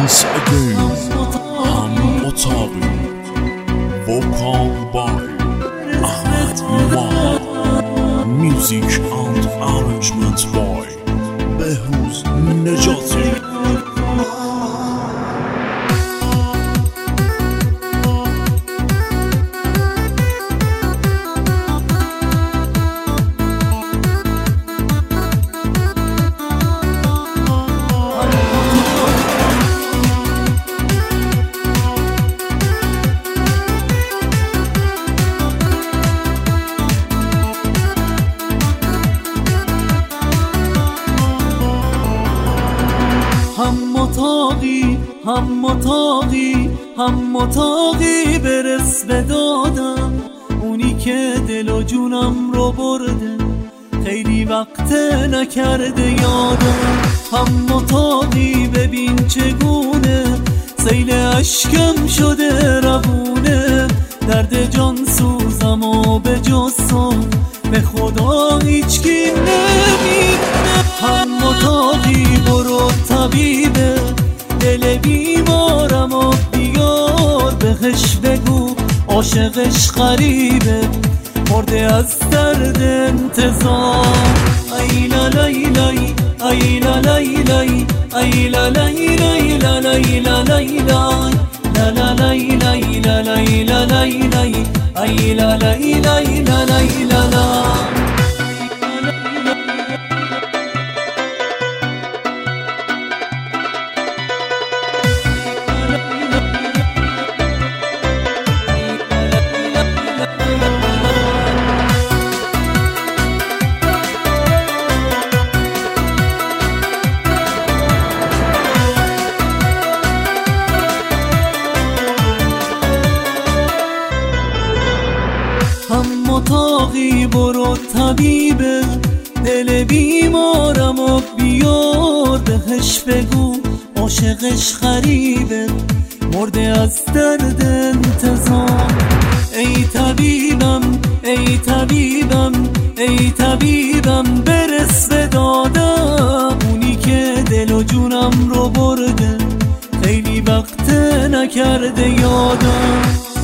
once again هم اتاقی vocal by Ahmed Umar, music and arrangement by Behuz Nejati. هم متاقی برس به دادم، اونی که دل و جونم رو برده خیلی وقت نکرده یادم. هم متاقی ببین چگونه سیل اشکم شده روونه، درد جان سوزم و به جسم به خدا هیچکی نمیدونه. هم متاقی برو طبیبه دل بیمارم و بیار بهش بگو عاشقش غریبه مرده از درد انتظار. ای لا لای لای ای لا لای لای ای لا لای لای لا لای لا لای لای لا لا لای لای لا لای لا لای لای ای لا لای لای لا لای لا لای. هم متاقی برو طبیبه دل بیمارم و بیار بهش بگو عاشقش غریبه مرده از درد انتظار. ای طبیبم ای طبیبم ای طبیبم برس به دادم، اونی که دل و جونم رو برده خیلی وقت نکرده یادم.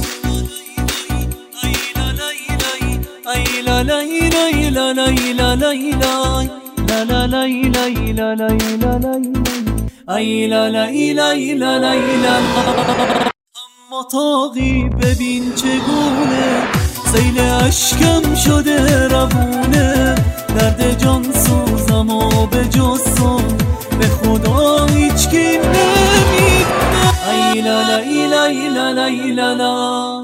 ای لا لای لای لا لای لا لای لای لا لا لای لای لا لای لا لای ای لا لای لای لا لای لا. هم متاقی ببین چگونه سیل اشکم شده روونه، درد جان سوزم و به جسم به خدا هیچکی نمیدونه. ای لا لای لای لا لای لا لا